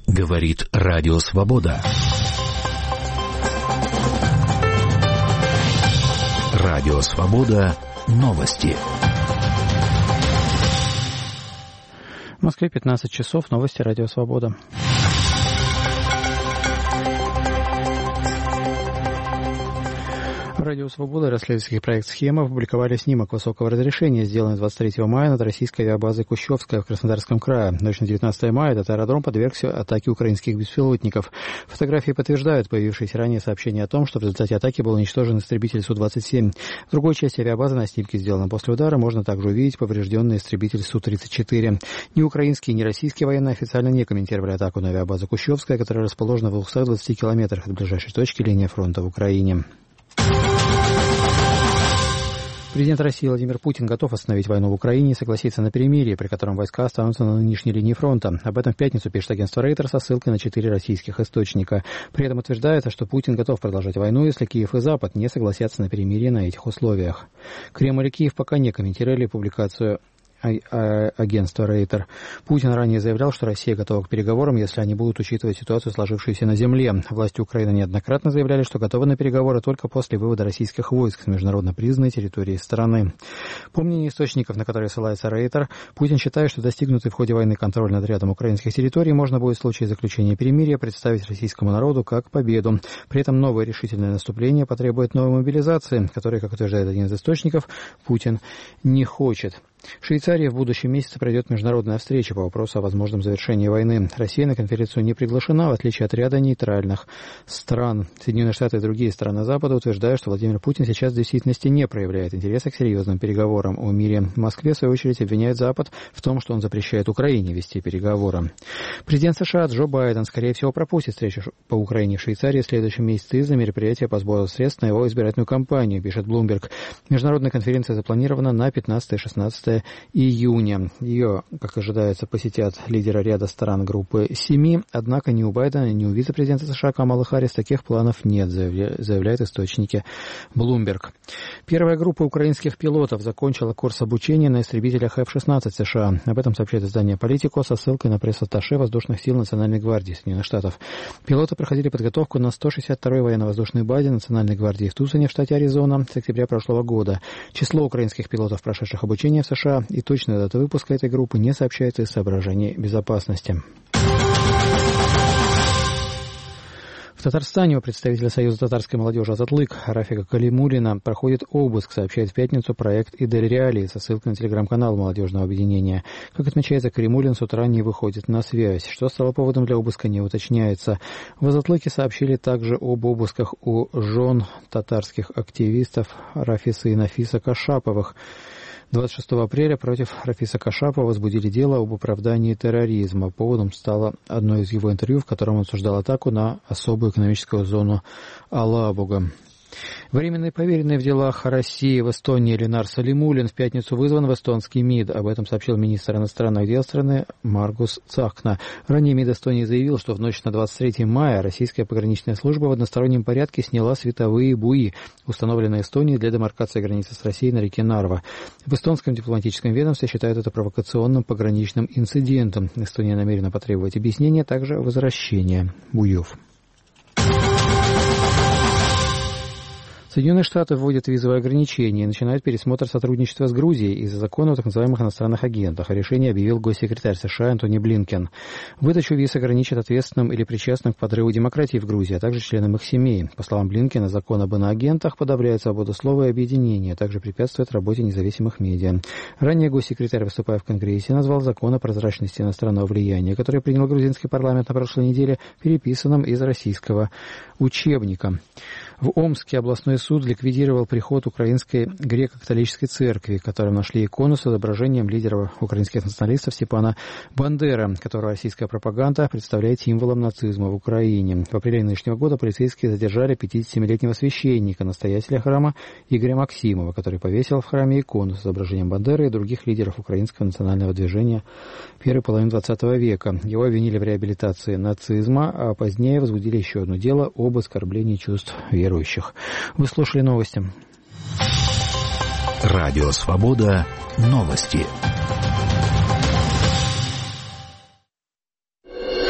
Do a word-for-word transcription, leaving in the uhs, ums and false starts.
Говорит Радио Свобода. Радио Свобода. Новости. В Москве пятнадцать часов. Новости Радио Свобода. Радио «Свобода» и расследовательский проект «Схема» опубликовали снимок высокого разрешения, сделанный двадцать третьего мая над российской авиабазой Кущевская в Краснодарском крае. Ночь на девятнадцатое мая этот аэродром подвергся атаке украинских беспилотников. Фотографии подтверждают появившиеся ранее сообщения о том, что в результате атаки был уничтожен истребитель Су двадцать семь. В другой части авиабазы на снимке, сделанном после удара, можно также увидеть поврежденный истребитель Су тридцать четыре. Ни украинские, ни российские военные официально не комментировали атаку на авиабазу Кущевская, которая расположена в двухстах двадцати километрах от ближайшей точки линии фронта в Украине. Президент России Владимир Путин готов остановить войну в Украине и согласиться на перемирие, при котором войска останутся на нынешней линии фронта. Об этом в пятницу пишет агентство Рейтер со ссылкой на четыре российских источника. При этом утверждается, что Путин готов продолжать войну, если Киев и Запад не согласятся на перемирие на этих условиях. Кремль и Киев пока не комментировали публикацию агентства Рейтер. Путин ранее заявлял, что Россия готова к переговорам, если они будут учитывать ситуацию, сложившуюся на земле. Власти Украины неоднократно заявляли, что готовы на переговоры только после вывода российских войск с международно признанной территории страны. По мнению источников, на которые ссылается Рейтер, Путин считает, что достигнутый в ходе войны контроль над рядом украинских территорий можно будет в случае заключения перемирия представить российскому народу как победу. При этом новое решительное наступление потребует новой мобилизации, которой, как утверждает один из источников, Путин не хочет. В Швейцарии в будущем месяце пройдет международная встреча по вопросу о возможном завершении войны. Россия на конференцию не приглашена, в отличие от ряда нейтральных стран. Соединенные Штаты и другие страны Запада утверждают, что Владимир Путин сейчас в действительности не проявляет интереса к серьезным переговорам о мире. В Москве, в свою очередь, обвиняет Запад в том, что он запрещает Украине вести переговоры. Президент США Джо Байден, скорее всего, пропустит встречу по Украине в Швейцарии в следующем месяце из-за мероприятия по сбору средств на его избирательную кампанию, пишет Bloomberg. Международная конференция запланирована на пятнадцатое-шестнадцатое июня. Ее, как ожидается, посетят лидеры ряда стран группы семи, однако ни у Байдена, ни у вице-президента США Камалы Харрис таких планов нет, заявляют источники Bloomberg. Первая группа украинских пилотов закончила курс обучения на истребителях эф шестнадцать США. Об этом сообщает издание «Политико» со ссылкой на пресс-атташе воздушных сил Национальной гвардии Соединенных Штатов. Пилоты проходили подготовку на сто шестьдесят второй военно-воздушной базе Национальной гвардии в Тусоне в штате Аризона с октября прошлого года. Число украинских пилотов, прошедших обучение в США, и точная дата выпуска этой группы не сообщается из соображений безопасности. В Татарстане у представителя Союза татарской молодежи «Азатлык» Рафика Калимуллина проходит обыск, сообщает в пятницу проект «Идель Реалии» со ссылкой на телеграм-канал молодежного объединения. Как отмечается, Калимуллин с утра не выходит на связь. Что стало поводом для обыска, не уточняется. В «Азатлыке» сообщили также об обысках у жен татарских активистов Рафиса и Нафиса Кашаповых. двадцать шестого апреля против Рафиса Кашапова возбудили дело об оправдании терроризма. Поводом стало одно из его интервью, в котором он осуждал атаку на особую экономическую зону Алабуга. Временный поверенный в делах России в Эстонии Ленар Салимуллин в пятницу вызван в эстонский МИД. Об этом сообщил министр иностранных дел страны Маргус Цахна. Ранее МИД Эстонии заявил, что в ночь на двадцать третье мая российская пограничная служба в одностороннем порядке сняла световые буи, установленные Эстонией для демаркации границы с Россией на реке Нарва. В эстонском дипломатическом ведомстве считают это провокационным пограничным инцидентом. Эстония намерена потребовать объяснения, а также возвращения буев. Соединенные Штаты вводят визовые ограничения и начинают пересмотр сотрудничества с Грузией из-за закона о так называемых иностранных агентах. О решении объявил госсекретарь США Антони Блинкен. Выдачу виз ограничат ответственным или причастным к подрыву демократии в Грузии, а также членам их семей. По словам Блинкена, закон об иноагентах подавляет свободу слова и объединения, а также препятствует работе независимых медиа. Ранее госсекретарь, выступая в Конгрессе, назвал закон о прозрачности иностранного влияния, который принял грузинский парламент на прошлой неделе, переписанным из российского учебника. В Омске областной суд ликвидировал приход Украинской греко-католической церкви, в котором нашли икону с изображением лидера украинских националистов Степана Бандеры, которого российская пропаганда представляет символом нацизма в Украине. В апреле нынешнего года полицейские задержали пятидесятисемилетнего священника, настоятеля храма Игоря Максимова, который повесил в храме икону с изображением Бандеры и других лидеров украинского национального движения первой половины двадцатого века. Его обвинили в реабилитации нацизма, а позднее возбудили еще одно дело об оскорблении чувств верующих. Вы слушали новости. Радио «Свобода». Новости.